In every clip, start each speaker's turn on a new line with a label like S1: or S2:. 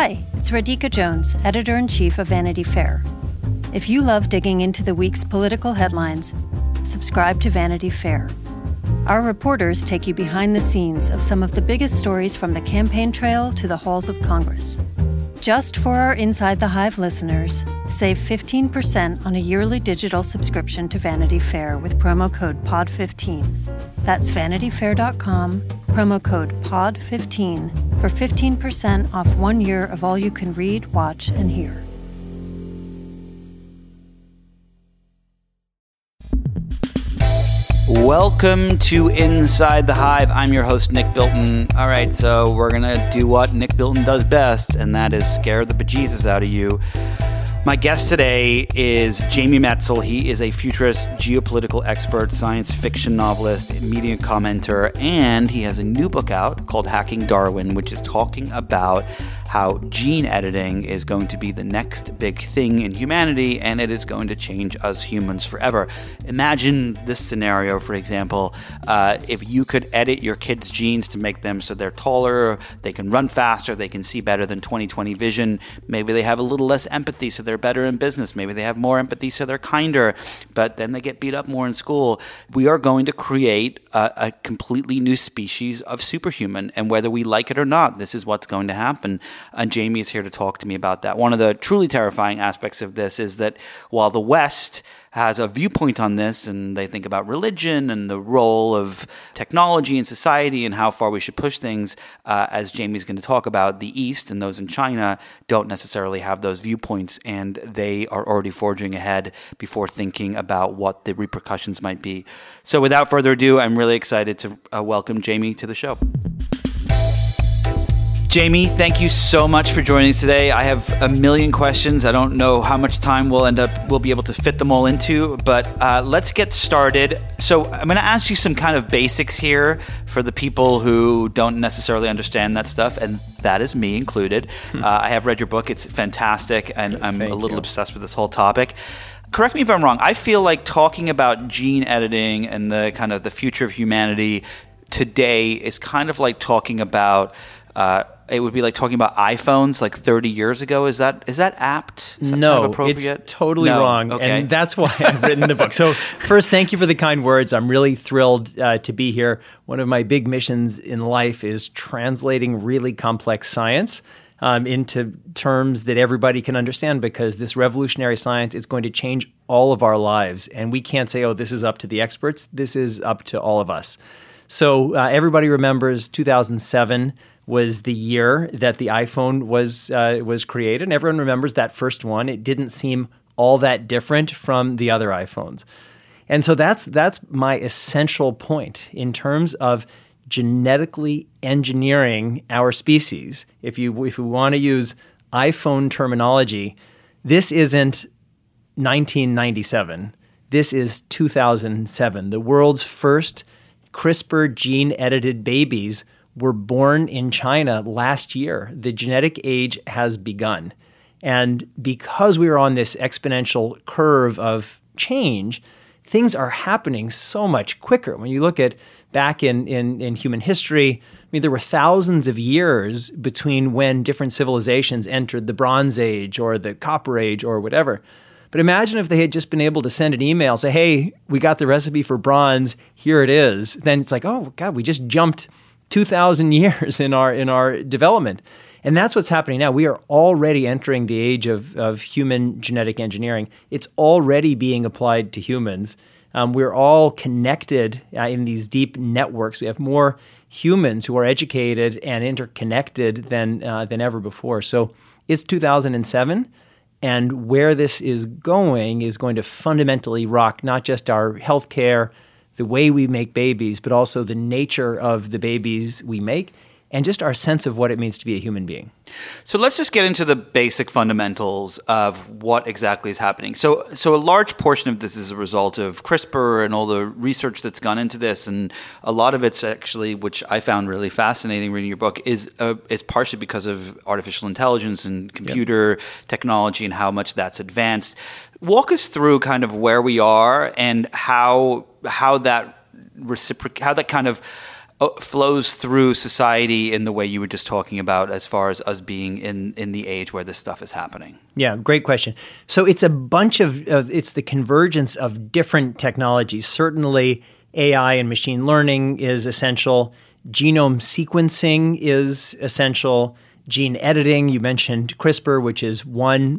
S1: Hi, it's Radhika Jones, Editor-in-Chief of Vanity Fair. If you love digging into the week's political headlines, subscribe to Vanity Fair. Our reporters take you behind the scenes of some of the biggest stories from the campaign trail to the halls of Congress. Just for our Inside the Hive listeners, save 15% on a yearly digital subscription to Vanity Fair with promo code POD15. That's vanityfair.com, promo code POD15 for 15% off 1 year of all you can read, watch, and hear.
S2: Welcome to Inside the Hive. I'm your host, Nick Bilton. All right, so we're going to do what Nick Bilton does best, and that is scare the bejesus out of you. My guest today is Jamie Metzl. He is a futurist, geopolitical expert, science fiction novelist, media commenter, and he has a new book out called Hacking Darwin, which is talking about how gene editing is going to be the next big thing in humanity, and it is going to change us humans forever. Imagine this scenario, for example, if you could edit your kids' genes to make them so they're taller, they can run faster, they can see better than 20/20 vision, maybe they have a little less empathy so they're better in business, maybe they have more empathy so they're kinder, but then they get beat up more in school. We are going to create a completely new species of superhuman, and whether we like it or not, this is what's going to happen. And Jamie is here to talk to me about that. One of the truly terrifying aspects of this is that while the West has a viewpoint on this, and they think about religion and the role of technology in society and how far we should push things, as Jamie's going to talk about, the East and those in China don't necessarily have those viewpoints, and they are already forging ahead before thinking about what the repercussions might be. So without further ado, I'm really excited to welcome Jamie to the show. Jamie, thank you so much for joining us today. I have a million questions. I don't know how much time we'll be able to fit them all into, but let's get started. So I'm going to ask you some kind of basics here for the people who don't necessarily understand that stuff, and that is me included. I have read your book. It's fantastic, and I'm a little obsessed with this whole topic. Correct me if I'm wrong. I feel like talking about gene editing and the kind of the future of humanity today is kind of like talking about it would be like talking about iPhones like 30 years ago. Is that apt? Is that
S3: no,
S2: kind of appropriate?
S3: It's totally wrong.
S2: Okay.
S3: And that's why I've written the book. So first, thank you for the kind words. I'm really thrilled to be here. One of my big missions in life is translating really complex science into terms that everybody can understand, because this revolutionary science is going to change all of our lives. And we can't say, oh, this is up to the experts. This is up to all of us. So everybody remembers 2007 was the year that the iPhone was created. And everyone remembers that first one. It didn't seem all that different from the other iPhones. And so that's my essential point in terms of genetically engineering our species. If we want to use iPhone terminology, this isn't 1997. This is 2007. The world's first CRISPR gene-edited babies were born in China last year. The genetic age has begun. And because we are on this exponential curve of change, things are happening so much quicker. When you look at back in human history, I mean, there were thousands of years between when different civilizations entered the Bronze Age or the Copper Age or whatever. But imagine if they had just been able to send an email, say, hey, we got the recipe for bronze, here it is. Then it's like, oh, God, we just jumped 2,000 years in our development. And that's what's happening now. We are already entering the age of human genetic engineering. It's already being applied to humans. We're all connected in these deep networks. We have more humans who are educated and interconnected than ever before. So it's 2007. And where this is going to fundamentally rock not just our healthcare, the way we make babies, but also the nature of the babies we make, and just our sense of what it means to be a human being.
S2: So let's just get into the basic fundamentals of what exactly is happening. So a large portion of this is a result of CRISPR and all the research that's gone into this, and a lot of it's actually, which I found really fascinating reading your book, is partially because of artificial intelligence and computer technology and how much that's advanced. Walk us through kind of where we are and how that kind of flows through society in the way you were just talking about, as far as us being in the age where this stuff is happening?
S3: Yeah, great question. So it's a bunch it's the convergence of different technologies. Certainly AI and machine learning is essential. Genome sequencing is essential. Gene editing, you mentioned CRISPR, which is one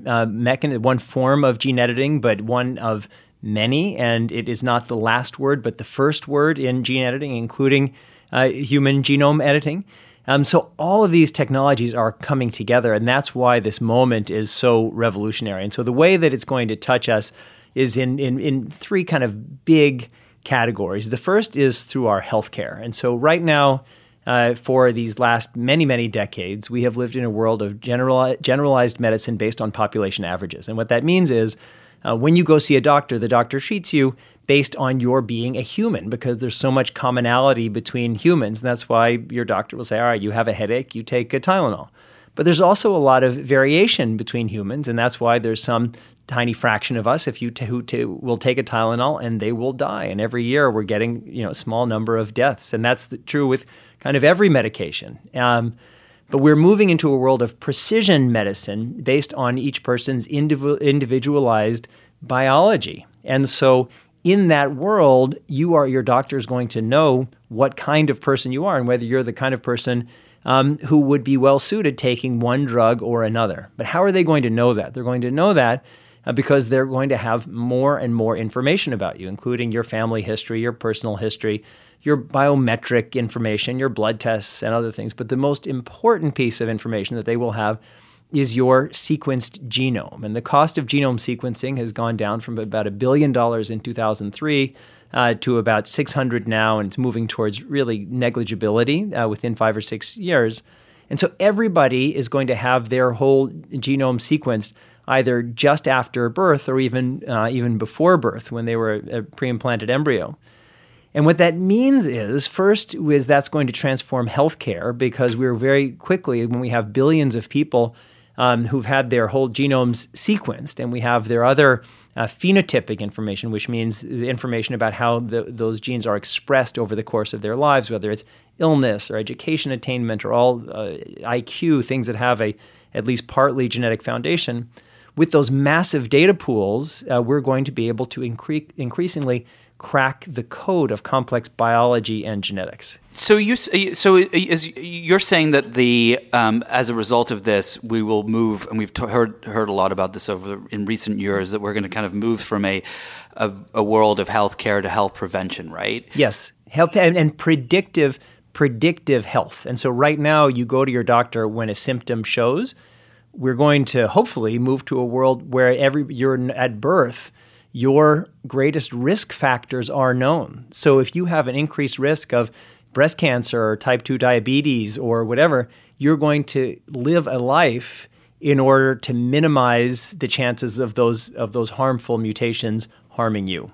S3: form of gene editing, but one of many, and it is not the last word, but the first word in gene editing, including human genome editing. So all of these technologies are coming together, and that's why this moment is so revolutionary. And so the way that it's going to touch us is in three kind of big categories. The first is through our healthcare. And so right now, for these last many, many decades, we have lived in a world of generalized medicine based on population averages. And what that means is when you go see a doctor, the doctor treats you based on your being a human, because there's so much commonality between humans. And that's why your doctor will say, all right, you have a headache, you take a Tylenol. But there's also a lot of variation between humans, and that's why there's some tiny fraction of us who will take a Tylenol and they will die. And every year we're getting a small number of deaths. And that's true with kind of every medication. But we're moving into a world of precision medicine based on each person's individualized biology. And so in that world, your doctor is going to know what kind of person you are and whether you're the kind of person who would be well suited taking one drug or another. But how are they going to know that? They're going to know that because they're going to have more and more information about you, including your family history, your personal history, your biometric information, your blood tests, and other things. But the most important piece of information that they will have is your sequenced genome. And the cost of genome sequencing has gone down from about $1 billion in 2003 to about 600 now, and it's moving towards really negligibility within 5 or 6 years. And so everybody is going to have their whole genome sequenced either just after birth or even before birth, when they were a pre-implanted embryo. And what that means is, first, that's going to transform healthcare, because we're very quickly, when we have billions of people who've had their whole genomes sequenced, and we have their other phenotypic information, which means the information about how those genes are expressed over the course of their lives, whether it's illness or education attainment or all IQ, things that have at least partly genetic foundation. With those massive data pools, we're going to be able to increasingly crack the code of complex biology and genetics.
S2: So you're saying that as a result of this, we will move, and we've heard a lot about this in recent years, that we're going to kind of move from a world of healthcare to health prevention, right?
S3: Yes, health and predictive health. And so right now, you go to your doctor when a symptom shows. We're going to hopefully move to a world where you're at birth, your greatest risk factors are known. So if you have an increased risk of breast cancer or type 2 diabetes or whatever, you're going to live a life in order to minimize the chances of those harmful mutations harming you.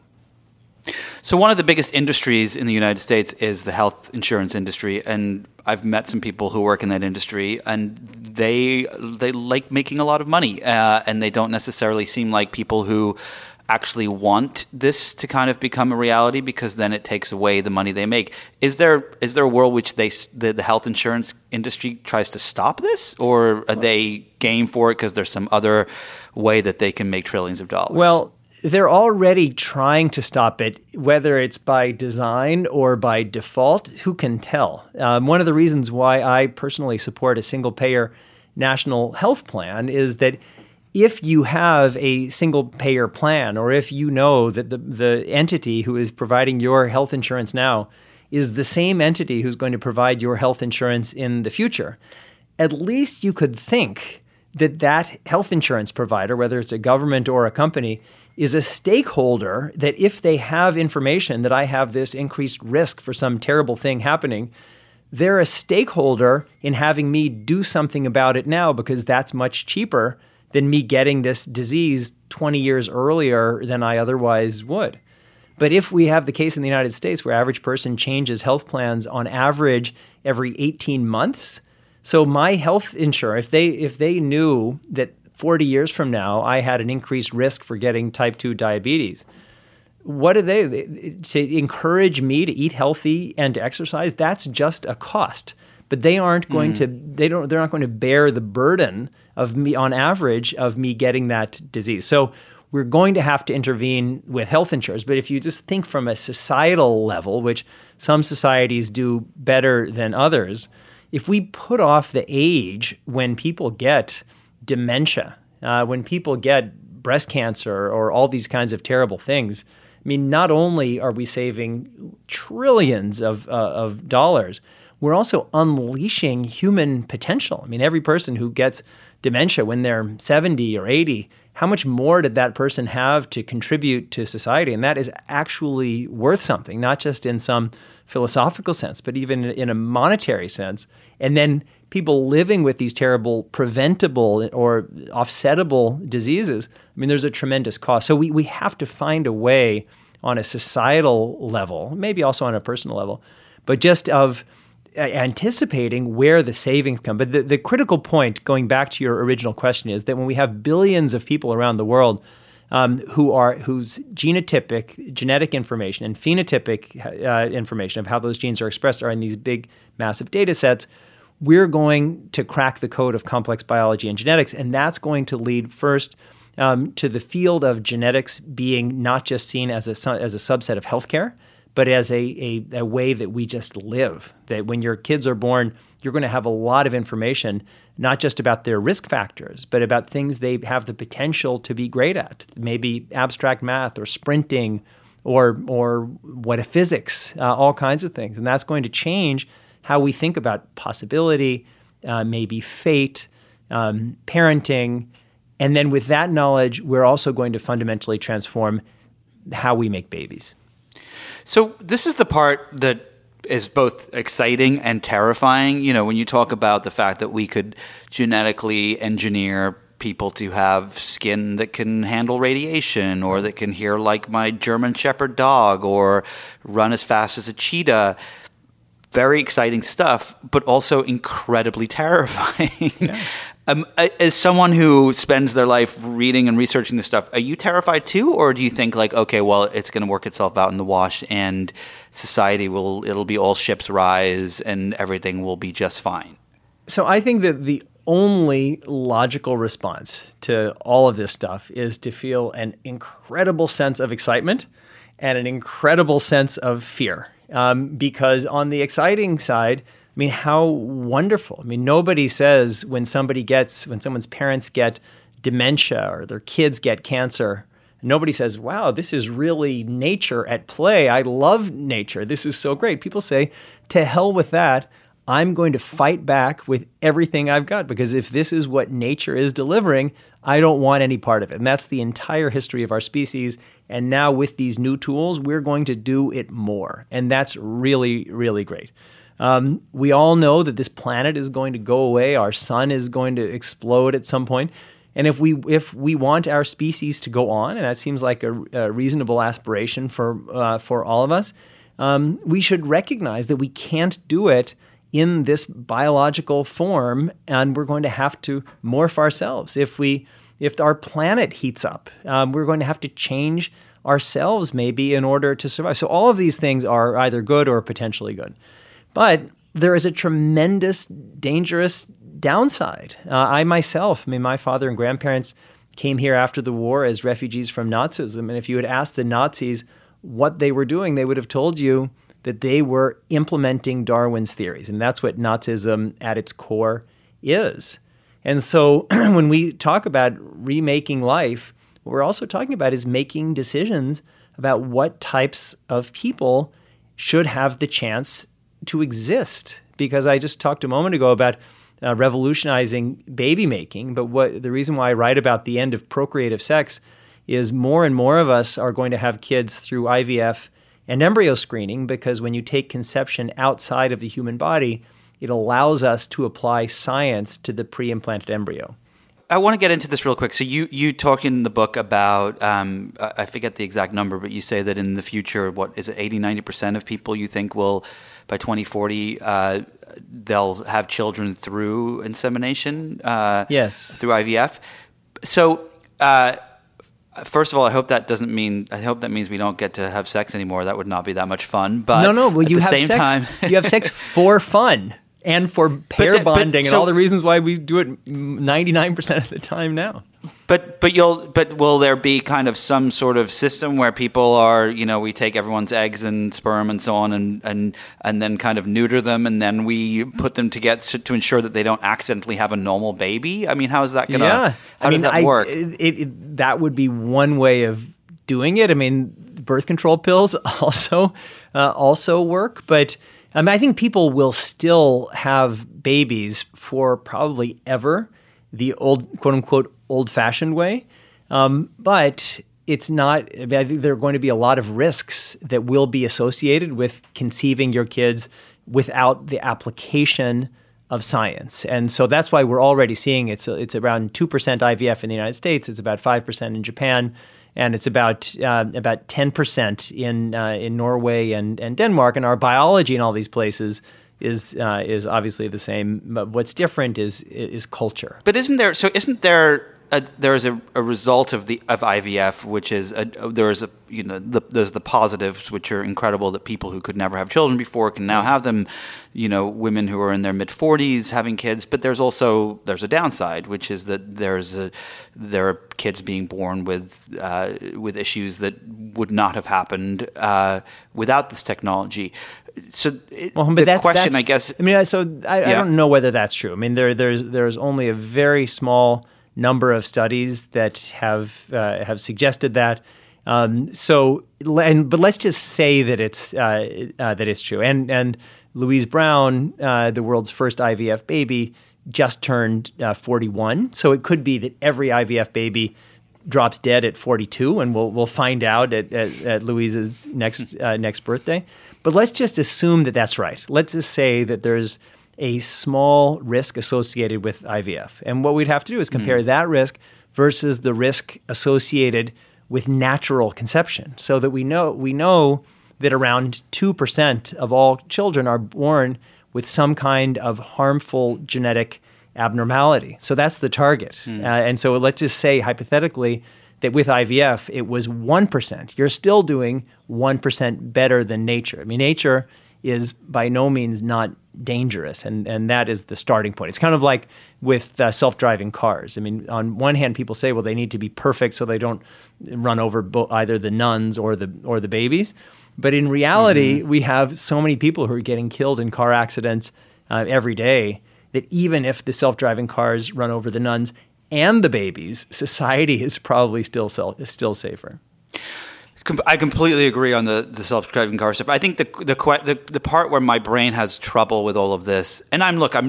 S2: So one of the biggest industries in the United States is the health insurance industry, and I've met some people who work in that industry, and they like making a lot of money, and they don't necessarily seem like people who actually want this to kind of become a reality, because then it takes away the money they make. Is there a world which the health insurance industry tries to stop this, or are they game for it because there's some other way that they can make trillions of dollars?
S3: Well, they're already trying to stop it, whether it's by design or by default. Who can tell? One of the reasons why I personally support a single-payer national health plan is that if you have a single-payer plan, or if you know that the entity who is providing your health insurance now is the same entity who's going to provide your health insurance in the future, at least you could think that health insurance provider, whether it's a government or a company, is a stakeholder, that if they have information that I have this increased risk for some terrible thing happening, they're a stakeholder in having me do something about it now, because that's much cheaper than me getting this disease 20 years earlier than I otherwise would. But if we have the case in the United States where average person changes health plans on average every 18 months, so my health insurer, if they knew that 40 years from now I had an increased risk for getting type 2 diabetes, what do to encourage me to eat healthy and to exercise? That's just a cost. But they aren't going to. They're not going to bear the burden of me, on average, of me getting that disease. So we're going to have to intervene with health insurers. But if you just think from a societal level, which some societies do better than others, if we put off the age when people get dementia, when people get breast cancer or all these kinds of terrible things, I mean, not only are we saving trillions of dollars, we're also unleashing human potential. I mean, every person who gets dementia when they're 70 or 80, how much more did that person have to contribute to society? And that is actually worth something, not just in some philosophical sense, but even in a monetary sense. And then people living with these terrible preventable or offsettable diseases, I mean, there's a tremendous cost. So we have to find a way on a societal level, maybe also on a personal level, but just of anticipating where the savings come. But the critical point, going back to your original question, is that when we have billions of people around the world whose genotypic genetic information and phenotypic information of how those genes are expressed are in these big, massive data sets, we're going to crack the code of complex biology and genetics, and that's going to lead first to the field of genetics being not just seen as a subset of healthcare, but as a way that we just live. That when your kids are born, you're going to have a lot of information, not just about their risk factors, but about things they have the potential to be great at, maybe abstract math or sprinting or what physics, all kinds of things. And that's going to change how we think about possibility, maybe fate, parenting. And then with that knowledge, we're also going to fundamentally transform how we make babies.
S2: So this is the part that is both exciting and terrifying. You know, when you talk about the fact that we could genetically engineer people to have skin that can handle radiation or that can hear like my German Shepherd dog or run as fast as a cheetah. Very exciting stuff, but also incredibly terrifying. Yeah. As someone who spends their life reading and researching this stuff, are you terrified too? Or do you think like, okay, well, it's going to work itself out in the wash and society it'll be all ships rise and everything will be just fine?
S3: So I think that the only logical response to all of this stuff is to feel an incredible sense of excitement and an incredible sense of fear. Because on the exciting side, I mean, how wonderful. I mean, nobody says when someone's parents get dementia or their kids get cancer, nobody says, wow, this is really nature at play. I love nature. This is so great. People say, to hell with that. I'm going to fight back with everything I've got, because if this is what nature is delivering, I don't want any part of it. And that's the entire history of our species. And now with these new tools, we're going to do it more. And that's really, really great. We all know that this planet is going to go away. Our sun is going to explode at some point. And if we want our species to go on, and that seems like a reasonable aspiration for all of us, we should recognize that we can't do it in this biological form, and we're going to have to morph ourselves. If our planet heats up, we're going to have to change ourselves maybe in order to survive. So all of these things are either good or potentially good. But there is a tremendous, dangerous downside. I myself, my father and grandparents came here after the war as refugees from Nazism. And if you had asked the Nazis what they were doing, they would have told you that they were implementing Darwin's theories. And that's what Nazism at its core is. And so when we talk about remaking life, what we're also talking about is making decisions about what types of people should have the chance to exist. Because I just talked a moment ago about revolutionizing baby making, but the reason why I write about the end of procreative sex is more and more of us are going to have kids through IVF and embryo screening, because when you take conception outside of the human body, it allows us to apply science to the pre-implanted embryo.
S2: I want to get into this real quick. So you talk in the book about, I forget the exact number, but you say that in the future, what is it, 80-90% of people you think will, by 2040, they'll have children through insemination?
S3: Yes.
S2: Through IVF. So First of all, I hope that means we don't get to have sex anymore. That would not be that much fun. But
S3: no. Well,
S2: at the same time,
S3: you have sex for fun and for pair bonding and all the reasons why we do it 99% of the time now.
S2: But will there be kind of some sort of system where people are, we take everyone's eggs and sperm and so on and then kind of neuter them and then we put them to ensure that they don't accidentally have a normal baby? I mean, how is that going to does that work?
S3: That would be one way of doing it. I mean, birth control pills also work, but I think people will still have babies for probably ever, the old, quote unquote, old-fashioned way. But it's not, I think there are going to be a lot of risks that will be associated with conceiving your kids without the application of science. And so that's why we're already seeing it's around 2% IVF in the United States. It's about 5% in Japan. And it's about 10% in Norway and Denmark. And our biology in all these places is obviously the same. But what's different is culture.
S2: But isn't there a result of IVF, which is there's the positives, which are incredible, that people who could never have children before can now have them. Women who are in their mid-40s having kids, but there's a downside, which is that there are kids being born with issues that would not have happened without this technology. So the question, I guess. I mean,
S3: I don't know whether that's true. I mean, there's only a very small number of studies that have suggested that. But let's just say that it's true. And Louise Brown, the world's first IVF baby, just turned 41. So it could be that every IVF baby drops dead at 42, and we'll find out at Louise's next birthday. But let's just assume that that's right. Let's just say that there's a small risk associated with IVF. And what we'd have to do is compare that risk versus the risk associated with natural conception, so that we know that around 2% of all children are born with some kind of harmful genetic abnormality. So that's the target. And so let's just say hypothetically that with IVF, it was 1%. You're still doing 1% better than nature. I mean, nature is by no means not dangerous, and that is the starting point. It's kind of like with self-driving cars. I mean, on one hand, people say, well, they need to be perfect so they don't run over either the nuns or the babies. But in reality, we have so many people who are getting killed in car accidents every day that even if the self-driving cars run over the nuns and the babies, society is probably still safer.
S2: I completely agree on the self-driving car stuff. I think the part where my brain has trouble with all of this, and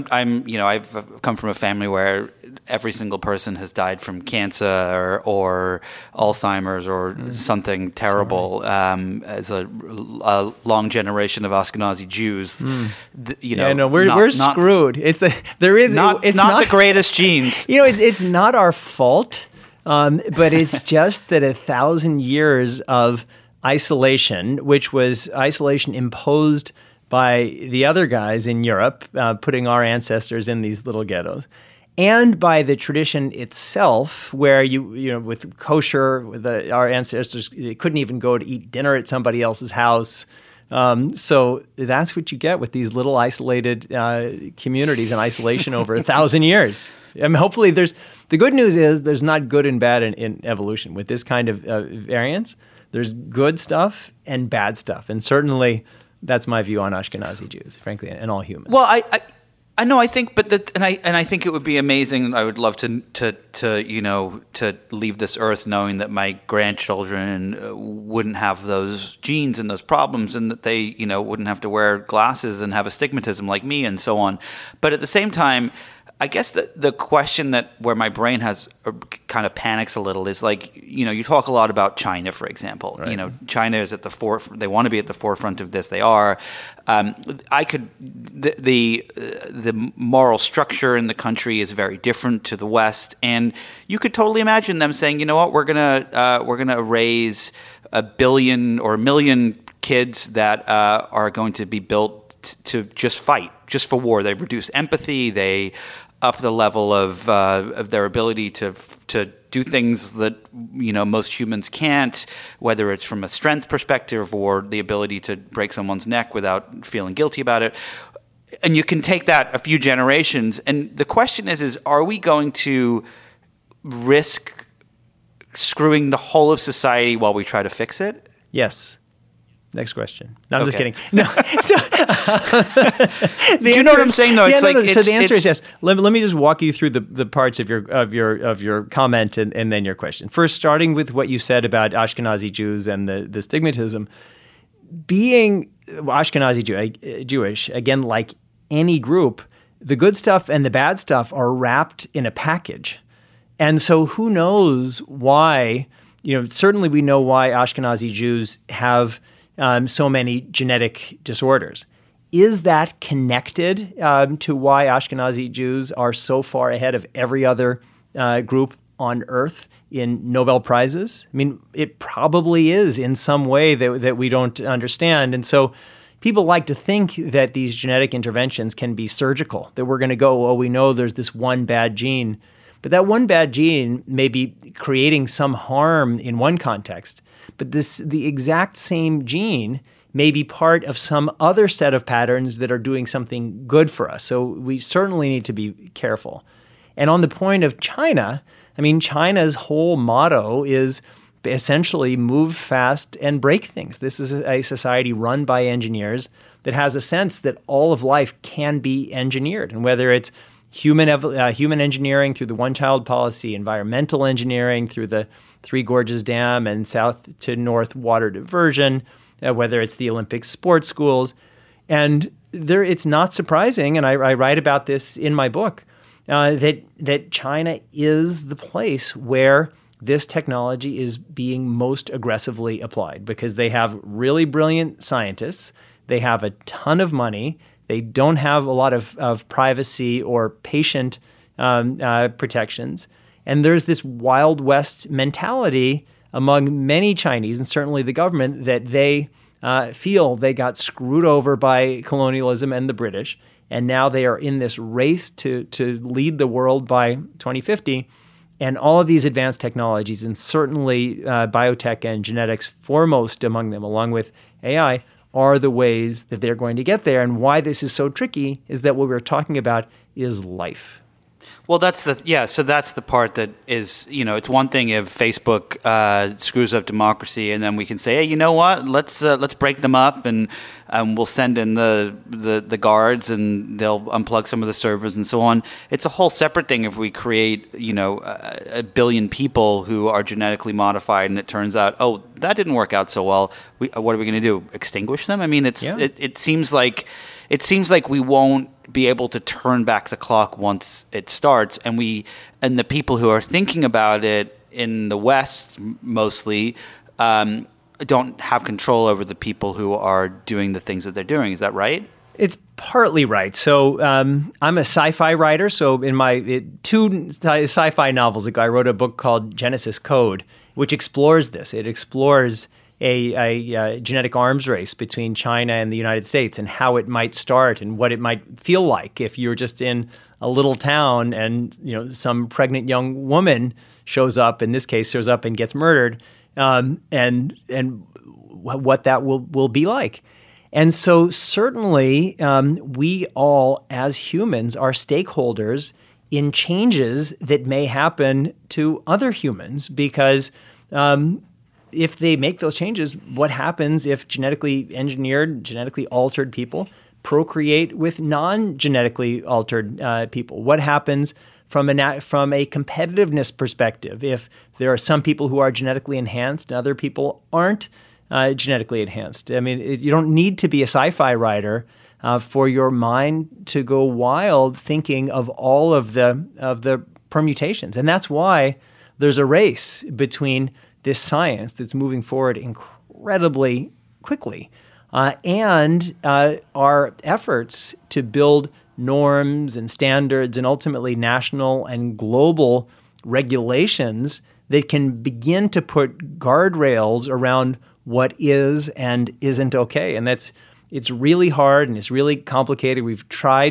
S2: I've come from a family where every single person has died from cancer or Alzheimer's or something terrible. As a long generation of Ashkenazi Jews,
S3: we're screwed. It's not
S2: the greatest genes.
S3: It's not our fault. But it's just that 1,000 years of isolation, which was isolation imposed by the other guys in Europe, putting our ancestors in these little ghettos, and by the tradition itself, where with kosher, our ancestors couldn't even go to eat dinner at somebody else's house. So that's what you get with these little isolated communities in isolation over 1,000 years. I mean, hopefully the good news is there's not good and bad in evolution. With this kind of variance, there's good stuff and bad stuff. And certainly that's my view on Ashkenazi Jews, frankly, and all humans.
S2: Well, I know. I think, I think it would be amazing. I would love to leave this earth knowing that my grandchildren wouldn't have those genes and those problems, and that they, wouldn't have to wear glasses and have astigmatism like me, and so on. But at the same time, I guess the question where my brain has kind of panics a little is like, you talk a lot about China, for example. Right. China is at the forefront. They want to be at the forefront of this. They are. The moral structure in the country is very different to the West, and you could totally imagine them saying, you know what, we're gonna raise 1 billion or 1 million kids that are going to be built to just fight, just for war. They reduce empathy. They up the level of their ability to do things that, most humans can't, whether it's from a strength perspective or the ability to break someone's neck without feeling guilty about it. And you can take that a few generations. And the question is are we going to risk screwing the whole of society while we try to fix it?
S3: Yes. Next question. No, I'm
S2: Okay.
S3: just kidding. No. So,
S2: Do you know what I'm saying, though?
S3: So the answer is yes. Let me just walk you through the parts of your comment and then your question. First, starting with what you said about Ashkenazi Jews and the stigmatism. Being Ashkenazi Jewish, again, like any group, the good stuff and the bad stuff are wrapped in a package. And so who knows why, certainly we know why Ashkenazi Jews have so many genetic disorders. Is that connected to why Ashkenazi Jews are so far ahead of every other group on Earth in Nobel Prizes? I mean, it probably is in some way that we don't understand. And so people like to think that these genetic interventions can be surgical, that we're going to go, we know there's this one bad gene. But that one bad gene may be creating some harm in one context, but the exact same gene may be part of some other set of patterns that are doing something good for us. So we certainly need to be careful. And on the point of China, China's whole motto is essentially move fast and break things. This is a society run by engineers that has a sense that all of life can be engineered. And whether it's human engineering through the one-child policy, environmental engineering through the Three Gorges Dam and south to north water diversion, whether it's the Olympic sports schools. And it's not surprising, and I write about this in my book, that China is the place where this technology is being most aggressively applied because they have really brilliant scientists, they have a ton of money, they don't have a lot of privacy or patient protections. And there's this Wild West mentality among many Chinese, and certainly the government, that they feel they got screwed over by colonialism and the British. And now they are in this race to lead the world by 2050. And all of these advanced technologies, and certainly biotech and genetics foremost among them, along with AI, are the ways that they're going to get there. And why this is so tricky is that what we're talking about is life.
S2: Well, so that's the part that is, it's one thing if Facebook screws up democracy, and then we can say, hey, you know what? Let's break them up, and we'll send in the guards, and they'll unplug some of the servers and so on. It's a whole separate thing if we create, a billion people who are genetically modified, and it turns out, that didn't work out so well. What are we going to do? Extinguish them? It seems like we won't be able to turn back the clock once it starts, and the people who are thinking about it in the West mostly don't have control over the people who are doing the things that they're doing. Is that right?
S3: It's partly right. So I'm a sci-fi writer. So in my two sci-fi novels ago, I wrote a book called Genesis Code, which explores this. It explores a genetic arms race between China and the United States and how it might start and what it might feel like if you're just in a little town and some pregnant young woman shows up, in this case shows up and gets murdered, and what that will be like. And so certainly we all as humans are stakeholders in changes that may happen to other humans because if they make those changes, what happens if genetically engineered, genetically altered people procreate with non-genetically altered people? What happens from a competitiveness perspective if there are some people who are genetically enhanced and other people aren't genetically enhanced? You don't need to be a sci-fi writer for your mind to go wild thinking of all of the permutations. And that's why there's a race between this science that's moving forward incredibly quickly and our efforts to build norms and standards and ultimately national and global regulations that can begin to put guardrails around what is and isn't okay. And it's really hard and it's really complicated. We've tried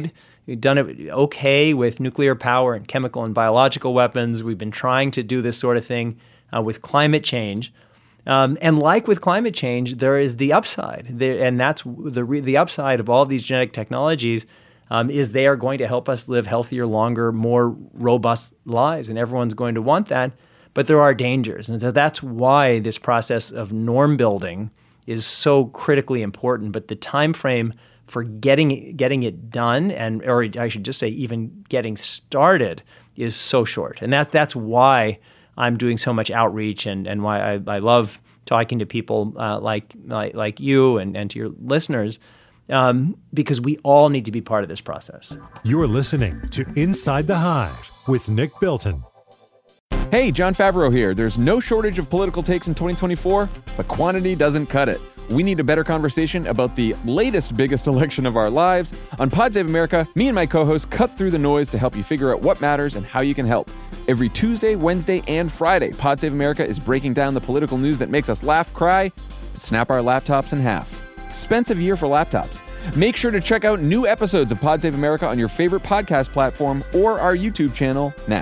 S3: We've done it okay with nuclear power and chemical and biological weapons. We've been trying to do this sort of thing with climate change. And like with climate change, there is the upside. And that's the upside of all of these genetic technologies is they are going to help us live healthier, longer, more robust lives. And everyone's going to want that. But there are dangers. And so that's why this process of norm building is so critically important. But the time frame for getting it done, or I should just say even getting started, is so short. And that's why I'm doing so much outreach and why I love talking to people like you and to your listeners, because we all need to be part of this process.
S4: You're listening to Inside the Hive with Nick Bilton.
S5: Hey, Jon Favreau here. There's no shortage of political takes in 2024, but quantity doesn't cut it. We need a better conversation about the latest, biggest election of our lives. On Pod Save America, me and my co-hosts cut through the noise to help you figure out what matters and how you can help. Every Tuesday, Wednesday, and Friday, Pod Save America is breaking down the political news that makes us laugh, cry, and snap our laptops in half. Expensive year for laptops. Make sure to check out new episodes of Pod Save America on your favorite podcast platform or our YouTube channel now.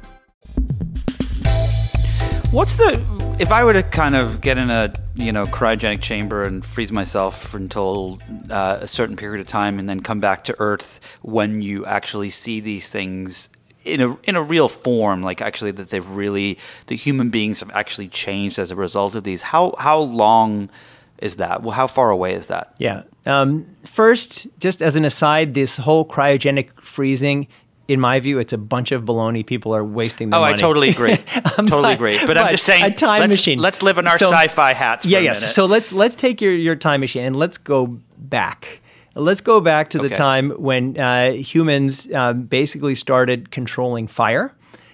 S2: If I were to kind of get in a cryogenic chamber and freeze myself until a certain period of time and then come back to Earth when you actually see these things in a real form, like actually that the human beings have actually changed as a result of these, how long is that? Well, how far away is that?
S3: Yeah. First, just as an aside, this whole cryogenic freezing, in my view, it's a bunch of baloney. People are wasting their money.
S2: I totally agree. Totally agree. But I'm just saying,
S3: a time machine.
S2: Let's live in our sci-fi hats for a minute.
S3: So let's take your time machine and let's go back. Let's go back to the time when humans basically started controlling fire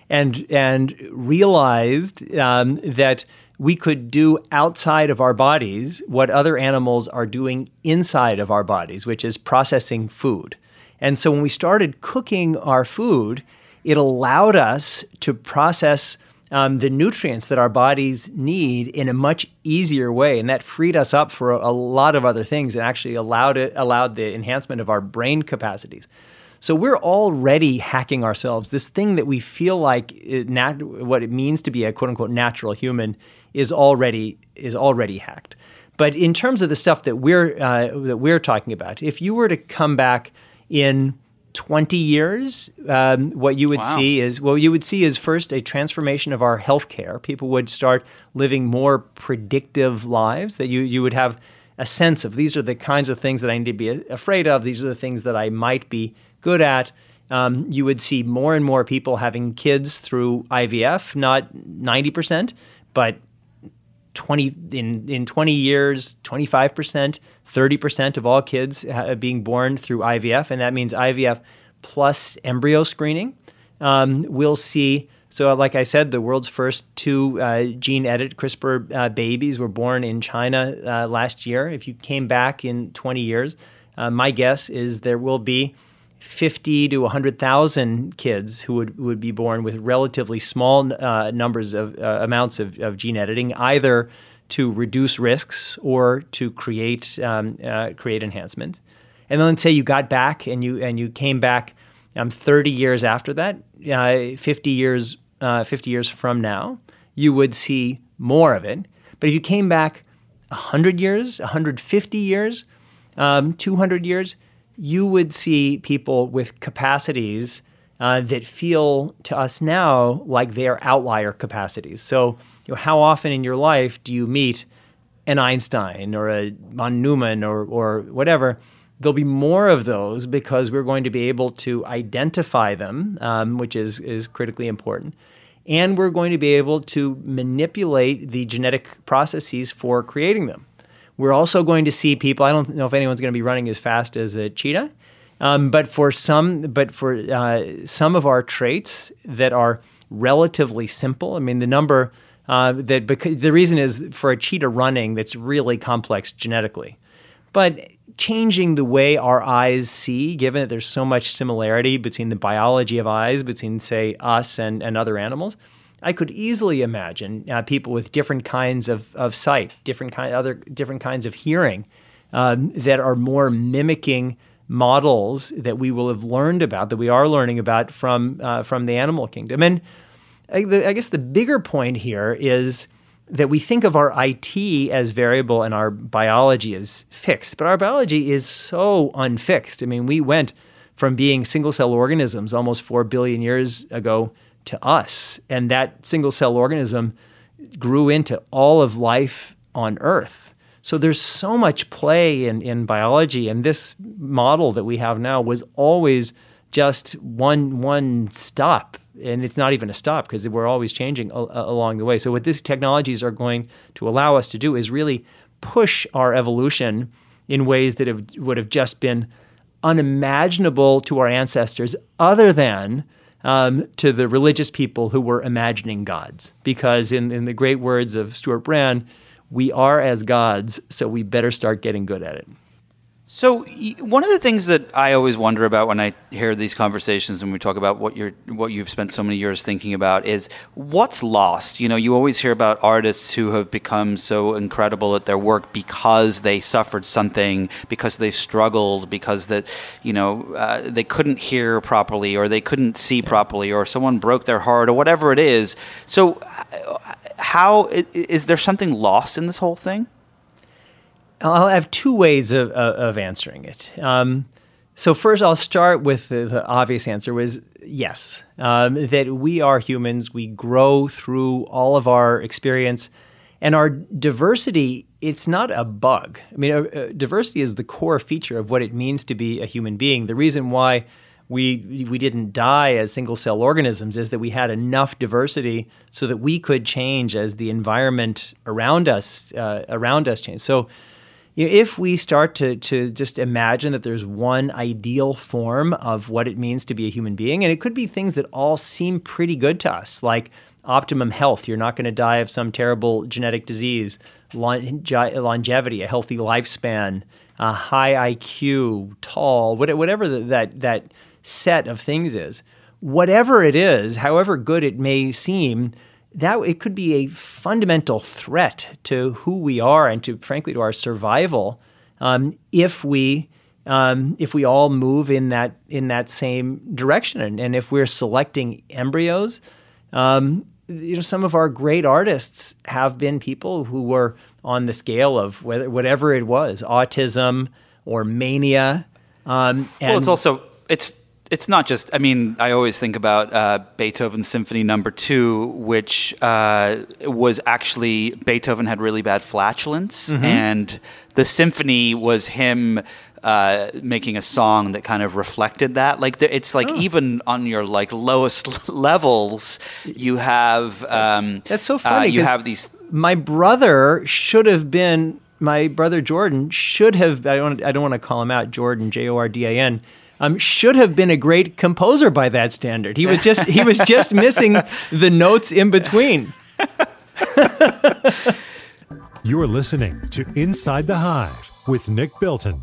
S3: and realized that we could do outside of our bodies what other animals are doing inside of our bodies, which is processing food. And so when we started cooking our food, it allowed us to process the nutrients that our bodies need in a much easier way. And that freed us up for a lot of other things and actually allowed the enhancement of our brain capacities. So we're already hacking ourselves. This thing that we feel like what it means to be a quote unquote natural human is already hacked. But in terms of the stuff that we're talking about, if you were to come back in 20 years, what you would see is first a transformation of our healthcare. People would start living more predictive lives, that you would have a sense of these are the kinds of things that I need to be afraid of. These are the things that I might be good at. You would see more and more people having kids through IVF, not 90%, but 20 years, 25%, 30% of all kids being born through IVF, and that means IVF plus embryo screening. We'll see. So, like I said, the world's first two gene-edited CRISPR babies were born in China last year. If you came back in 20 years, my guess is there will be 50 to 100,000 kids who would be born with relatively small numbers of amounts of gene editing, either to reduce risks or to create enhancements. And then let's say you got back and you came back 30 years after that, 50 years from now, you would see more of it. But if you came back 100 years, 150 years, 200 years, you would see people with capacities that feel to us now like they are outlier capacities. So, how often in your life do you meet an Einstein or a von Neumann or whatever? There'll be more of those because we're going to be able to identify them, which is critically important. And we're going to be able to manipulate the genetic processes for creating them. We're also going to see people, I don't know if anyone's going to be running as fast as a cheetah, but for some of our traits that are relatively simple, I mean, the number because the reason is for a cheetah running that's really complex genetically. But changing the way our eyes see, given that there's so much similarity between the biology of eyes, between, say, us and other animals, I could easily imagine people with different kinds of sight, different kinds of hearing that are more mimicking models that we will have learned about, that we are learning about from the animal kingdom. And I guess the bigger point here is that we think of our IT as variable and our biology as fixed, but our biology is so unfixed. I mean, we went from being single-cell organisms almost 4 billion years ago to us, and that single-cell organism grew into all of life on Earth. So there's so much play in biology, and this model that we have now was always just one stop. And it's not even a stop because we're always changing along the way. So what these technologies are going to allow us to do is really push our evolution in ways that would have just been unimaginable to our ancestors, other than to the religious people who were imagining gods. Because in the great words of Stuart Brand, we are as gods, so we better start getting good at it.
S2: So one of the things that I always wonder about when I hear these conversations and we talk about what you've spent so many years thinking about is what's lost. You know, you always hear about artists who have become so incredible at their work because they suffered something, because they struggled, because that they couldn't hear properly or they couldn't see properly or someone broke their heart or whatever it is. So how is there something lost in this whole thing?
S3: I'll have two ways of answering it. So first, I'll start with the obvious answer was yes, that we are humans. We grow through all of our experience. And our diversity, it's not a bug. I mean, diversity is the core feature of what it means to be a human being. The reason why we didn't die as single-cell organisms is that we had enough diversity so that we could change as the environment around us changed. So if we start to just imagine that there's one ideal form of what it means to be a human being, and it could be things that all seem pretty good to us, like optimum health, you're not going to die of some terrible genetic disease, longevity, a healthy lifespan, a high IQ, tall, whatever that set of things is. Whatever it is, however good it may seem, that it could be a fundamental threat to who we are and to, frankly, to our survival if we all move in that same direction. And if we're selecting embryos, some of our great artists have been people who were on the scale of whatever it was, autism or mania. Well,
S2: it's also It's not just, I mean, I always think about Beethoven's Symphony No. 2, which was actually, Beethoven had really bad flatulence, and the symphony was him making a song that kind of reflected that. Like, it's like even on your like lowest levels, you have...
S3: That's so funny.
S2: You have these...
S3: My brother Jordan should have, I don't want to call him out, Jordan, Jordan, should have been a great composer by that standard. He was just missing the notes in between.
S4: You're listening to Inside the Hive with Nick Bilton.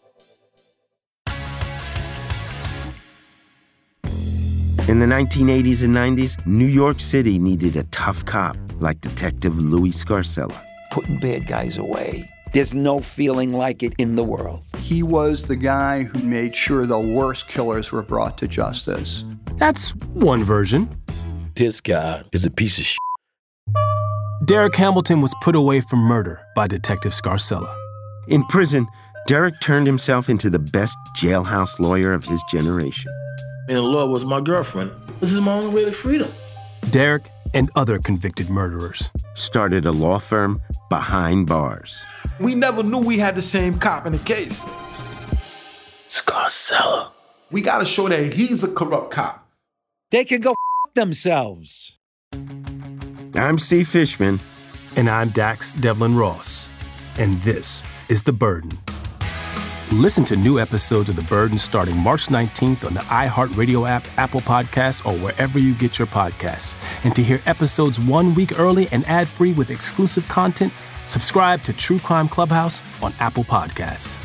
S6: In the 1980s and 90s, New York City needed a tough cop like Detective Louis Scarcella.
S7: Putting bad guys away. There's no feeling like it in the world.
S8: He was the guy who made sure the worst killers were brought to justice.
S9: That's one version.
S7: This guy is a piece of shit.
S9: Derek Hamilton was put away for murder by Detective Scarcella.
S6: In prison, Derek turned himself into the best jailhouse lawyer of his generation.
S10: And the law was my girlfriend. This is my only way to freedom.
S9: Derek and other convicted murderers
S6: started a law firm behind bars.
S10: We never knew we had the same cop in the case.
S7: Scarcella.
S10: We gotta show that he's a corrupt cop.
S7: They can go themselves.
S6: I'm Steve Fishman.
S9: And I'm Dax Devlin Ross. And this is The Burden. Listen to new episodes of The Burden starting March 19th on the iHeartRadio app, Apple Podcasts, or wherever you get your podcasts. And to hear episodes 1 week early and ad-free with exclusive content, subscribe to True Crime Clubhouse on Apple Podcasts.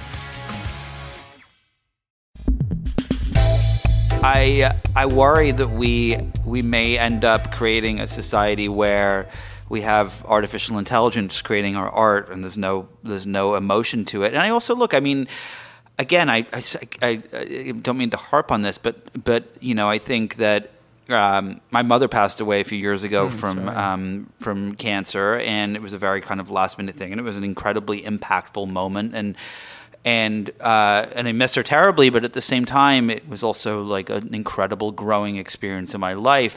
S2: I worry that we may end up creating a society where we have artificial intelligence creating our art, and there's no emotion to it. And I also look, I mean, again, I don't mean to harp on this, but I think that my mother passed away a few years ago from cancer, and it was a very kind of last minute thing, and it was an incredibly impactful moment, and I miss her terribly, but at the same time, it was also like an incredible growing experience in my life,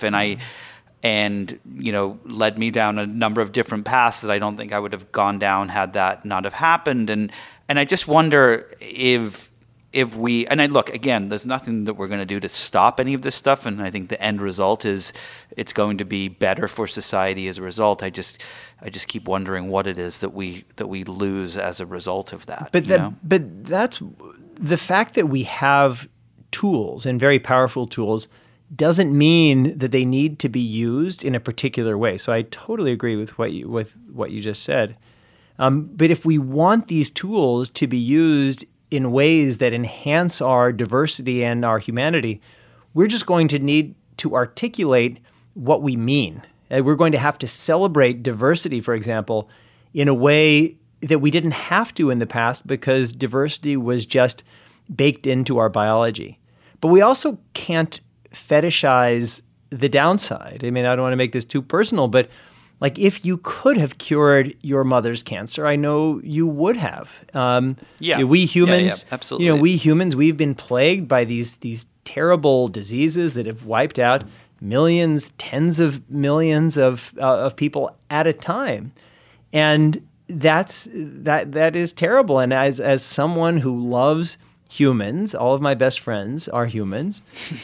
S2: and led me down a number of different paths that I don't think I would have gone down had that not have happened, and I just wonder if we, and I look, again, there's nothing that we're going to do to stop any of this stuff, and I think the end result is it's going to be better for society as a result. I just keep wondering what it is that we lose as a result of that.
S3: But that's the fact that we have tools and very powerful tools doesn't mean that they need to be used in a particular way. So I totally agree with what you just said. But if we want these tools to be used in ways that enhance our diversity and our humanity, we're just going to need to articulate what we mean. We're going to have to celebrate diversity, for example, in a way that we didn't have to in the past because diversity was just baked into our biology. But we also can't fetishize the downside. I mean, I don't want to make this too personal, but like if you could have cured your mother's cancer, I know you would have. We humans,
S2: absolutely.
S3: We humans, we've been plagued by these terrible diseases that have wiped out millions, tens of millions of people at a time, and that is terrible. And as someone who loves humans, all of my best friends are humans.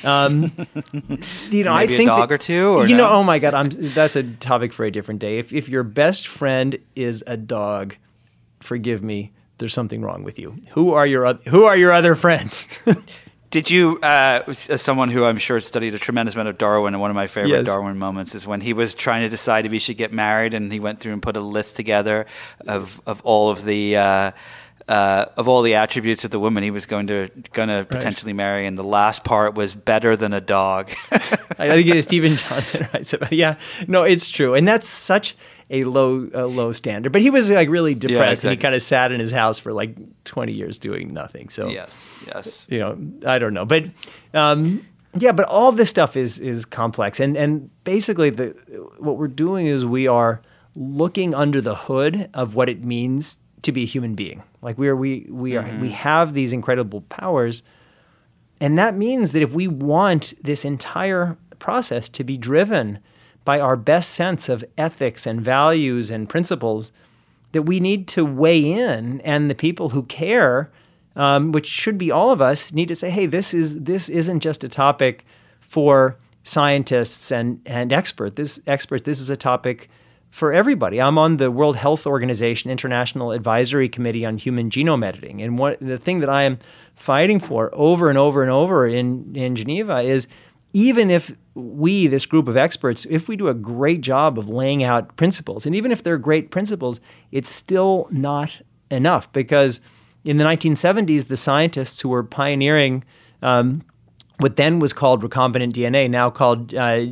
S2: Maybe
S3: I think
S2: a dog or two, or
S3: oh my God, that's a topic for a different day. If your best friend is a dog, forgive me, there's something wrong with you. Who are your other friends?
S2: Did you, as someone who I'm sure studied a tremendous amount of Darwin, and one of my favorite Darwin moments is when he was trying to decide if he should get married, and he went through and put a list together of all of the attributes of the woman he was going to potentially marry, and the last part was better than a dog.
S3: I think it's Stephen Johnson, right? So, yeah, no, it's true, and that's such a low standard. But he was like really depressed, and he kind of sat in his house for like 20 years doing nothing. So
S2: yes,
S3: I don't know, but but all this stuff is complex, and basically what we're doing is we are looking under the hood of what it means to be a human being. Like we have these incredible powers, and that means that if we want this entire process to be driven by our best sense of ethics and values and principles, that we need to weigh in, and the people who care, which should be all of us, need to say, hey, this isn't just a topic for scientists and experts. This is a topic for everybody. I'm on the World Health Organization International Advisory Committee on Human Genome Editing. And the thing that I am fighting for over and over and over in Geneva is, even if we, this group of experts, if we do a great job of laying out principles, and even if they're great principles, it's still not enough, because in the 1970s, the scientists who were pioneering what then was called recombinant DNA, now called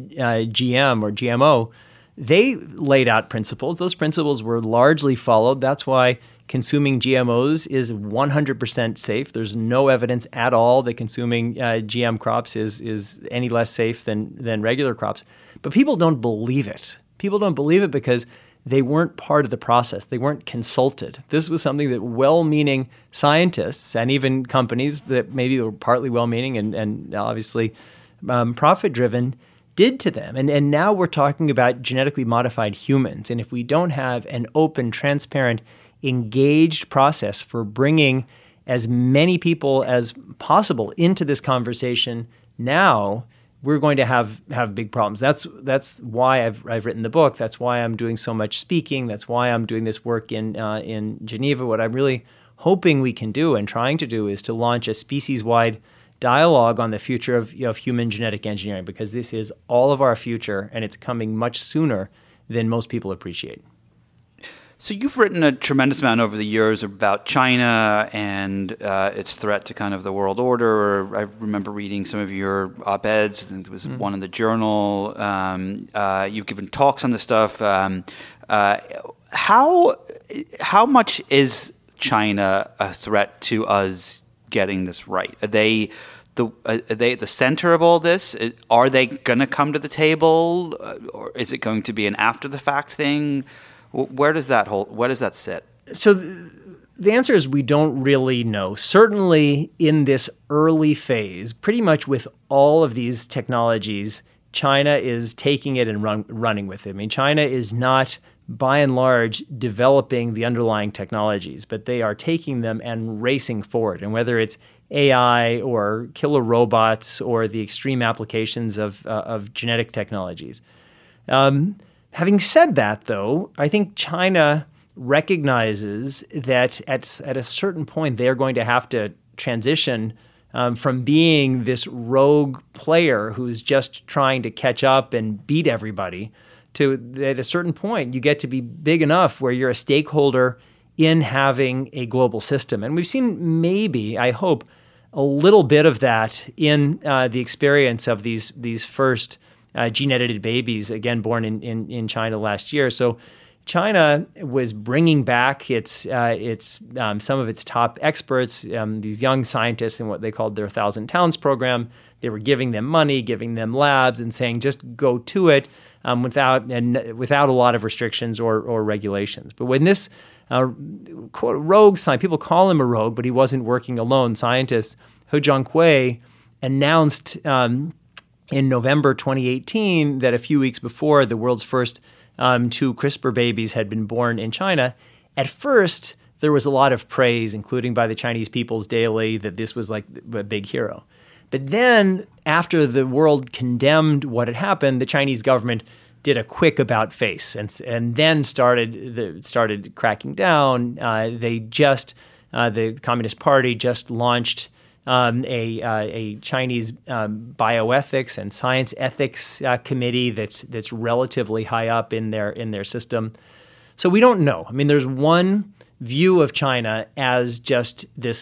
S3: GM or GMO, they laid out principles. Those principles were largely followed. That's why consuming GMOs is 100% safe. There's no evidence at all that consuming GM crops is any less safe than regular crops. But people don't believe it. People don't believe it because they weren't part of the process. They weren't consulted. This was something that well-meaning scientists and even companies that maybe were partly well-meaning and obviously profit-driven did to them. And now we're talking about genetically modified humans. And if we don't have an open, transparent, engaged process for bringing as many people as possible into this conversation now, we're going to have big problems. That's why I've written the book. That's why I'm doing so much speaking. That's why I'm doing this work in Geneva. What I'm really hoping we can do and trying to do is to launch a species-wide dialogue on the future of human genetic engineering, because this is all of our future, and it's coming much sooner than most people appreciate.
S2: So you've written a tremendous amount over the years about China and its threat to kind of the world order. I remember reading some of your op-eds. I think there was one in the Journal. You've given talks on this stuff. How much is China a threat to us getting this right? Are they at the center of all this? Are they going to come to the table, or is it going to be an after-the-fact thing? Where does that sit?
S3: So the answer is we don't really know. Certainly in this early phase, pretty much with all of these technologies, China is taking it and running with it. I mean, China is not, by and large, developing the underlying technologies, but they are taking them and racing forward. And whether it's AI or killer robots or the extreme applications of genetic technologies. Having said that, though, I think China recognizes that at a certain point they are going to have to transition from being this rogue player who's just trying to catch up and beat everybody to, at a certain point, you get to be big enough where you're a stakeholder in having a global system. And we've seen maybe, I hope, a little bit of that in the experience of these first gene-edited babies, again, born in China last year. So China was bringing back some of its top experts, these young scientists in what they called their 1,000 Talents program. They were giving them money, giving them labs, and saying, just go to it without a lot of restrictions or regulations. But when this quote, rogue scientist, people call him a rogue, but he wasn't working alone, scientist He Jiankui announced in November 2018 that a few weeks before the world's first 2 CRISPR babies had been born in China. At first, there was a lot of praise, including by the Chinese People's Daily, that this was like a big hero. But then, after the world condemned what had happened, the Chinese government did a quick about-face and then started cracking down. The Communist Party just launched a Chinese bioethics and science ethics committee that's relatively high up in their system. So we don't know. I mean, there's one view of China as just this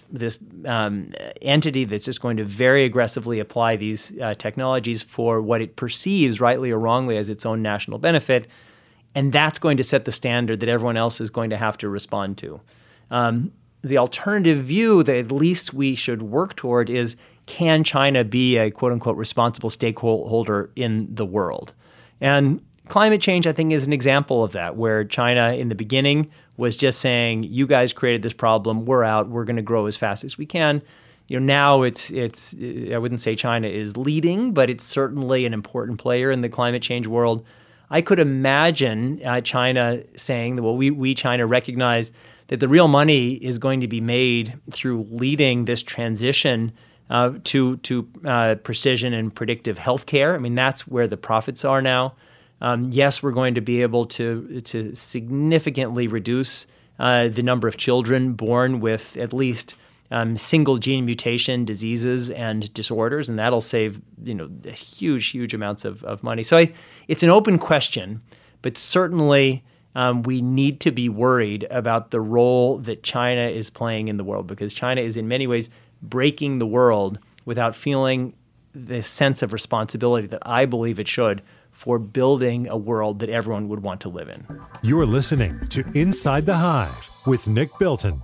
S3: entity that's just going to very aggressively apply these technologies for what it perceives, rightly or wrongly, as its own national benefit, and that's going to set the standard that everyone else is going to have to respond to. The alternative view that at least we should work toward is, can China be a quote-unquote responsible stakeholder in the world? And climate change, I think, is an example of that, where China in the beginning was just saying, you guys created this problem, we're out, we're going to grow as fast as we can. Now it's I wouldn't say China is leading, but it's certainly an important player in the climate change world. I could imagine China saying, well, we China recognize that the real money is going to be made through leading this transition to precision and predictive healthcare. I mean, that's where the profits are now. Yes, we're going to be able to significantly reduce the number of children born with at least single gene mutation diseases and disorders, and that'll save huge amounts of money. So it's an open question, but certainly we need to be worried about the role that China is playing in the world, because China is in many ways breaking the world without feeling the sense of responsibility that I believe it should for building a world that everyone would want to live in.
S4: You're listening to Inside the Hive with Nick Bilton.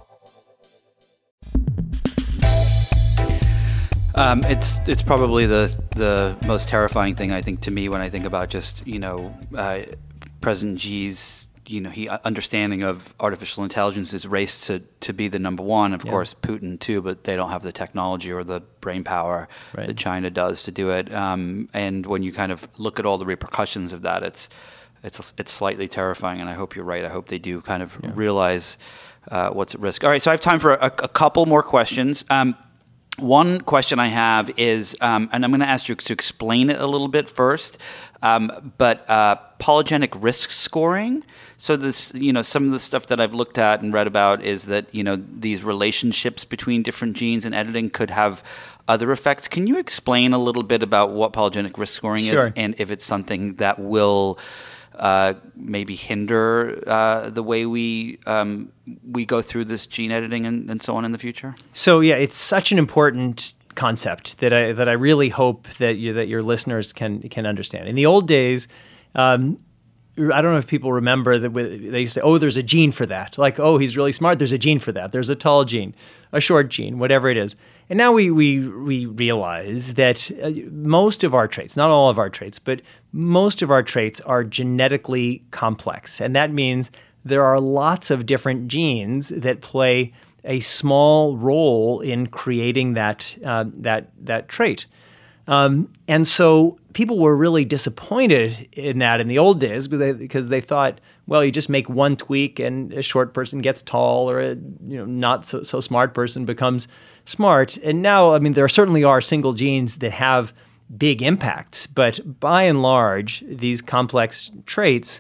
S2: It's probably the most terrifying thing, I think, to me when I think about just President Xi's he understanding of artificial intelligence is race to be the number one. Of course, Putin too, but they don't have the technology or the brain power that China does to do it. And when you kind of look at all the repercussions of that, it's slightly terrifying. And I hope you're right. I hope they do kind of realize what's at risk. All right, so I have time for a couple more questions. One question I have is, and I'm going to ask you to explain it a little bit first, but polygenic risk scoring. So this, some of the stuff that I've looked at and read about is that, these relationships between different genes and editing could have other effects. Can you explain a little bit about what polygenic risk scoring is, and if it's something that will maybe hinder the way we go through this gene editing and so on in the future?
S3: So it's such an important concept that I really hope that your listeners can understand. In the old days, I don't know if people remember that they used to say, oh, there's a gene for that. Like, oh, he's really smart. There's a gene for that. There's a tall gene, a short gene, whatever it is. And now we realize that most of our traits, not all of our traits, but most of our traits are genetically complex. And that means there are lots of different genes that play a small role in creating that trait. And so people were really disappointed in that in the old days because they thought, well, you just make one tweak and a short person gets tall, or a not so smart person becomes smart. And now, I mean, there certainly are single genes that have big impacts, but by and large, these complex traits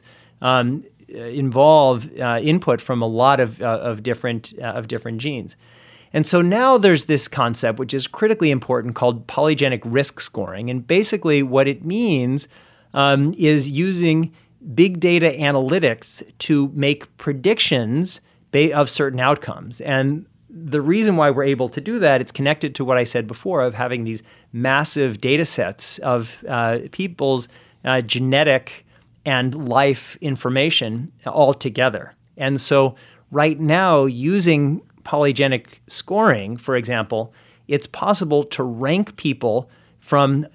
S3: involve input from a lot of different genes. And so now there's this concept, which is critically important, called polygenic risk scoring. And basically what it means is using big data analytics to make predictions of certain outcomes. And the reason why we're able to do that, it's connected to what I said before of having these massive data sets of people's genetic and life information all together. And so right now, using polygenic scoring, for example, it's possible to rank people from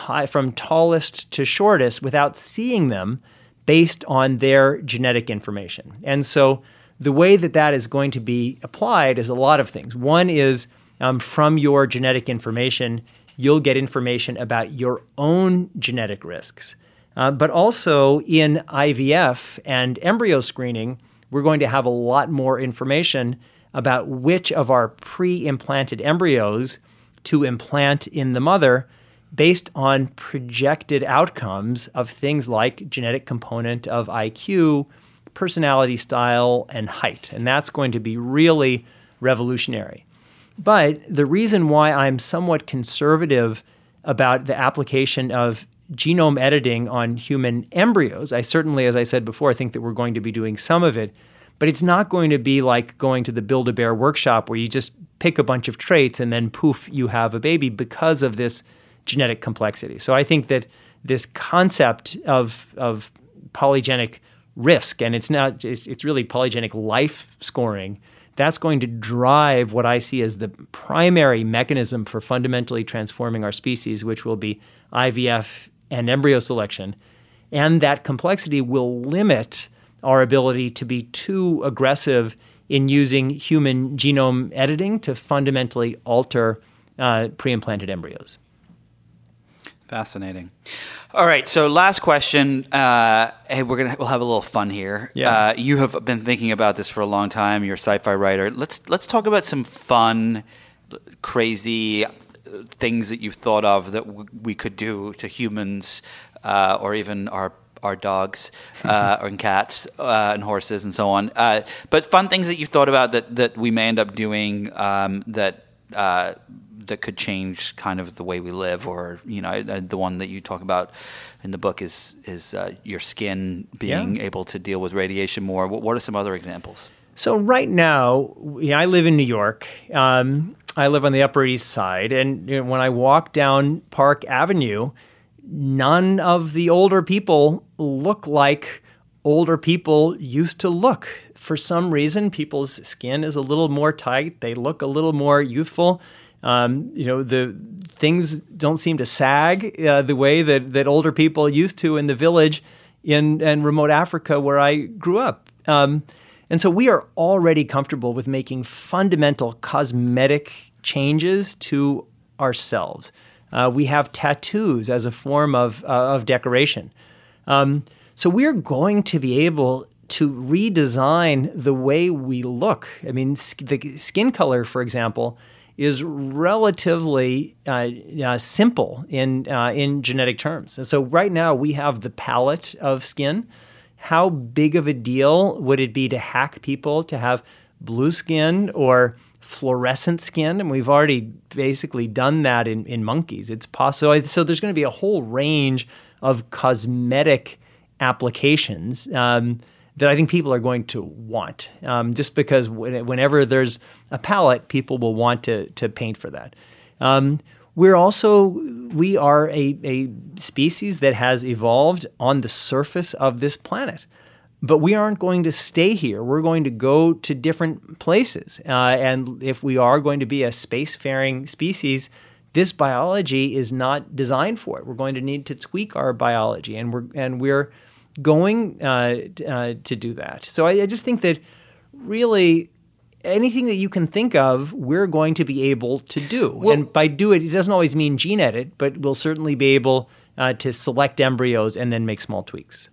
S3: tallest to shortest without seeing them based on their genetic information. And so the way that is going to be applied is a lot of things. One is from your genetic information, you'll get information about your own genetic risks. But also in IVF and embryo screening, we're going to have a lot more information about which of our pre-implanted embryos to implant in the mother based on projected outcomes of things like genetic component of IQ, personality style, and height. And that's going to be really revolutionary. But the reason why I'm somewhat conservative about the application of genome editing on human embryos, I certainly, as I said before, think that we're going to be doing some of it, but it's not going to be like going to the Build-A-Bear workshop where you just pick a bunch of traits and then poof, you have a baby because of this genetic complexity. So I think that this concept of polygenic risk, and it's really polygenic life scoring, that's going to drive what I see as the primary mechanism for fundamentally transforming our species, which will be IVF and embryo selection. And that complexity will limit our ability to be too aggressive in using human genome editing to fundamentally alter pre-implanted embryos.
S2: Fascinating. All right, so last question. Hey, we'll have a little fun here.
S3: Yeah.
S2: You have been thinking about this for a long time. You're a sci-fi writer. Let's talk about some fun, crazy things that you've thought of that we could do to humans, or even our dogs, and cats, and horses, and so on. But fun things that you thought about that we may end up doing that could change kind of the way we live, or the one that you talk about in the book is your skin being able to deal with radiation more. What are some other examples?
S3: So right now, I live in New York. I live on the Upper East Side, and when I walk down Park Avenue, none of the older people look like older people used to look. For some reason, people's skin is a little more tight. They look a little more youthful. The things don't seem to sag the way that older people used to in the village in remote Africa where I grew up. And so we are already comfortable with making fundamental cosmetic changes to ourselves. We have tattoos as a form of decoration. So we're going to be able to redesign the way we look. I mean, the skin color, for example, is relatively simple in genetic terms. And so right now we have the palette of skin. How big of a deal would it be to hack people to have blue skin or fluorescent skin? And we've already basically done that in monkeys. It's possible. So there's going to be a whole range of cosmetic applications that I think people are going to want, just because whenever there's a palette, people will want to paint for that. we are a species that has evolved on the surface of this planet. But we aren't going to stay here. We're going to go to different places. And if we are going to be a spacefaring species, this biology is not designed for it. We're going to need to tweak our biology, and we're going to do that. So I just think that really anything that you can think of, we're going to be able to do. Well, and by do it doesn't always mean gene edit, but we'll certainly be able to select embryos and then make small tweaks.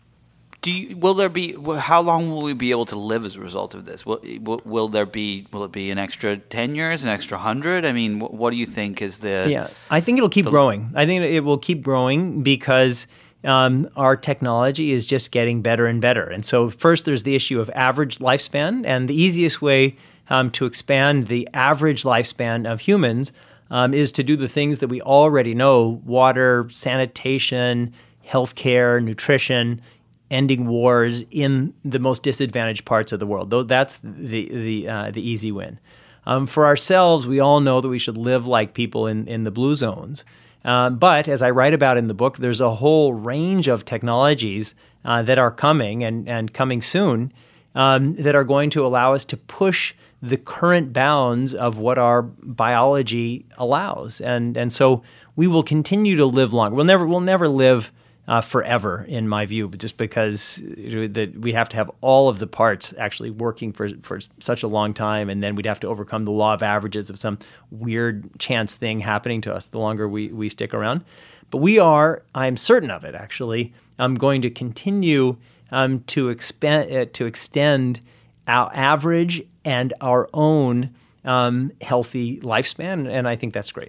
S2: How long will we be able to live as a result of this? Will it be an extra 10 years, an extra 100? I mean, what do you think is the...
S3: Yeah, I think it'll keep growing. I think it will keep growing because our technology is just getting better and better. And so first there's the issue of average lifespan, and the easiest way to expand the average lifespan of humans is to do the things that we already know: water, sanitation, healthcare, nutrition, ending wars in the most disadvantaged parts of the world. Though that's the easy win. For ourselves, we all know that we should live like people in the blue zones. But as I write about in the book, there's a whole range of technologies that are coming and coming soon that are going to allow us to push the current bounds of what our biology allows. And so we will continue to live long. We'll never live forever, in my view, but just because that we have to have all of the parts actually working for such a long time, and then we'd have to overcome the law of averages of some weird chance thing happening to us the longer we stick around. But I'm certain of it, actually. I'm going to continue to extend our average and our own healthy lifespan, and I think that's great.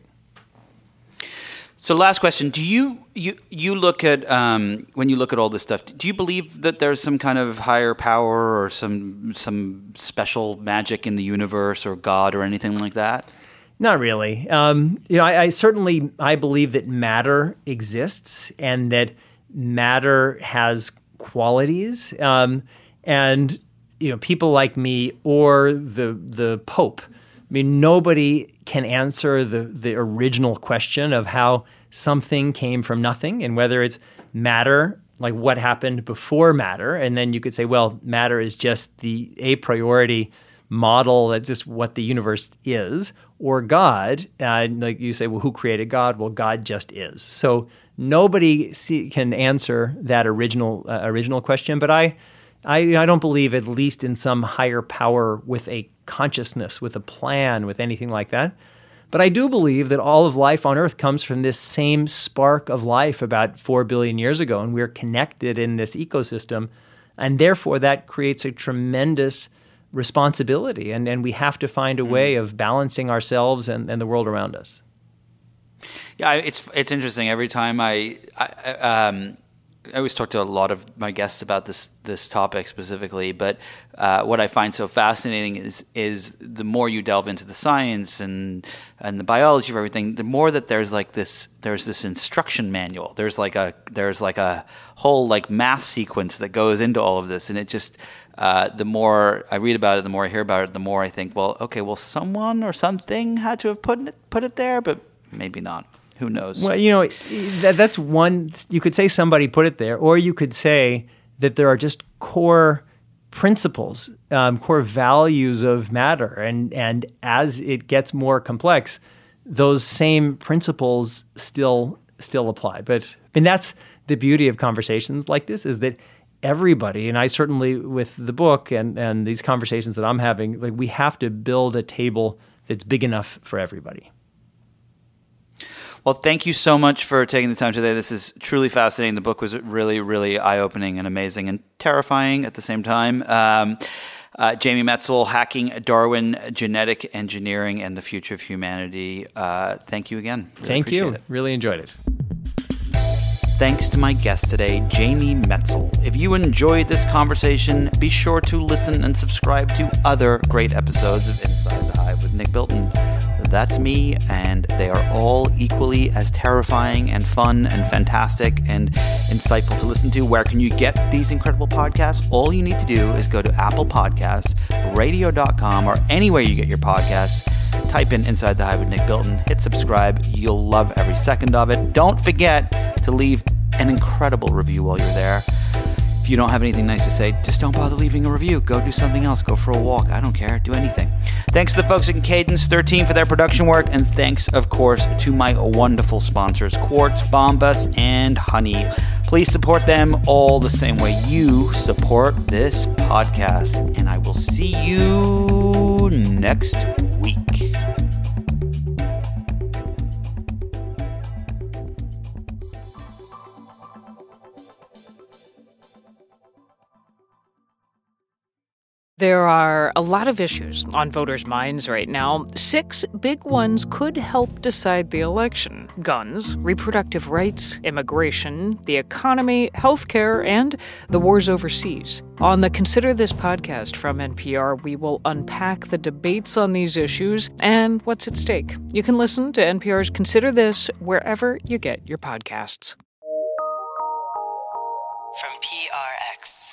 S2: So last question, do you look at, when you look at all this stuff, do you believe that there's some kind of higher power or some special magic in the universe or God or anything like that?
S3: Not really. I certainly believe that matter exists and that matter has qualities. And people like me or the Pope, nobody can answer the original question of how something came from nothing, and whether it's matter, like what happened before matter, and then you could say, well, matter is just the a priori model, that's just what the universe is, or God, like you say, well, who created God? Well, God just is. So nobody can answer that original question, but I don't believe, at least in some higher power with a consciousness, with a plan, with anything like that. But I do believe that all of life on Earth comes from this same spark of life about 4 billion years ago, and we're connected in this ecosystem, and therefore that creates a tremendous responsibility, and we have to find a way of balancing ourselves and the world around us.
S2: Yeah, it's interesting. Every time I always talk to a lot of my guests about this topic specifically, but what I find so fascinating is the more you delve into the science and the biology of everything, the more that there's this instruction manual. There's like a whole math sequence that goes into all of this, and it just the more I read about it, the more I hear about it, the more I think, well, okay, well, someone or something had to have put it there, but maybe not. Who knows?
S3: Well, that's one. You could say somebody put it there, or you could say that there are just core principles, core values of matter, and as it gets more complex, those same principles still apply. But that's the beauty of conversations like this, is that everybody, and I certainly with the book and these conversations that I'm having, we have to build a table that's big enough for everybody.
S2: Well, thank you so much for taking the time today. This is truly fascinating. The book was really, really eye-opening and amazing and terrifying at the same time. Jamie Metzl, Hacking Darwin, Genetic Engineering and the Future of Humanity. Thank you again.
S3: Thank you. Really enjoyed it.
S2: Thanks to my guest today, Jamie Metzl. If you enjoyed this conversation, be sure to listen and subscribe to other great episodes of Inside the Hive with Nick Bilton. That's me, and they are all equally as terrifying and fun and fantastic and insightful to listen to. Where can you get these incredible podcasts? All you need to do is go to Apple Podcasts, radio.com, or anywhere you get your podcasts. Type in Inside the Hive with Nick Bilton, hit subscribe. You'll love every second of it. Don't forget to leave an incredible review while you're there. If you don't have anything nice to say, just don't bother leaving a review. Go do something else. Go for a walk. I don't care. Do anything. Thanks to the folks at Cadence 13 for their production work. And thanks, of course, to my wonderful sponsors, Quartz, Bombas, and Honey. Please support them all the same way you support this podcast. And I will see you next week.
S11: There are a lot of issues on voters' minds right now. 6 big ones could help decide the election: guns, reproductive rights, immigration, the economy, healthcare, and the wars overseas. On the Consider This podcast from NPR, we will unpack the debates on these issues and what's at stake. You can listen to NPR's Consider This wherever you get your podcasts.
S12: From PRX.